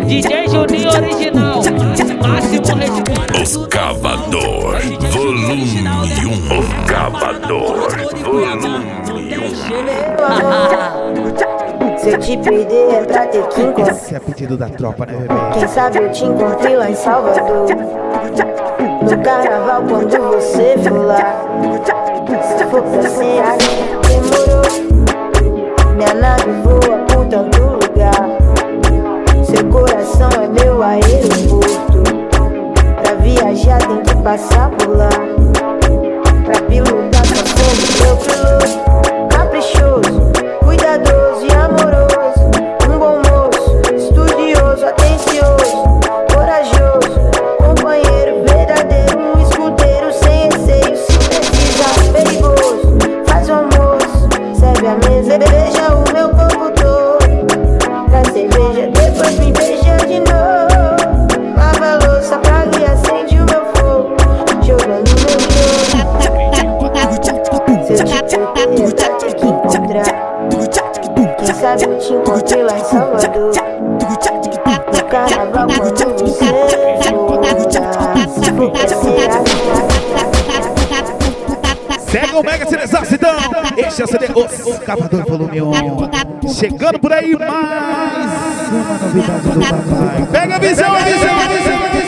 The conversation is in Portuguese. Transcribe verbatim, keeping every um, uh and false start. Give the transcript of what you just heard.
D J Juninho original, máximo respeito. Os Cavador, volume um. Os Cavador, volume um. Se eu te perder é pra ter que encontrar. Esse é pedido da tropa, né, bebê? Quem sabe eu te encontrei lá em Salvador, no carnaval quando você for lá. Se for pra ser aqui, demorou. Minha nave voa por tanto lugar. Seu coração é meu aeroporto. Pra viajar tem que passar por lá. Pra pilotar só sou meu piloto. Caprichoso, cuidadoso e amoroso. Um bom moço, estudioso, atencioso, corajoso, companheiro verdadeiro, um escudeiro sem receio. Se precisar, perigoso, faz o almoço, serve a mesa, beija o meu corpo todo. Traz cerveja, depois me beija de novo. Lava a louça, praga e acende o meu fogo, jogando meu jogo. Se eu te perder, pra ter que encontrar. Quem sabe eu te encontrei lá em Salvador, no carnaval quando você for lá. Se for pra ser Segue o Mega Seleção, então. Este é o C D Os Cavador Volume um. Chegando por aí mais uma novidade do papai. Pega a visão, a visão, a visão.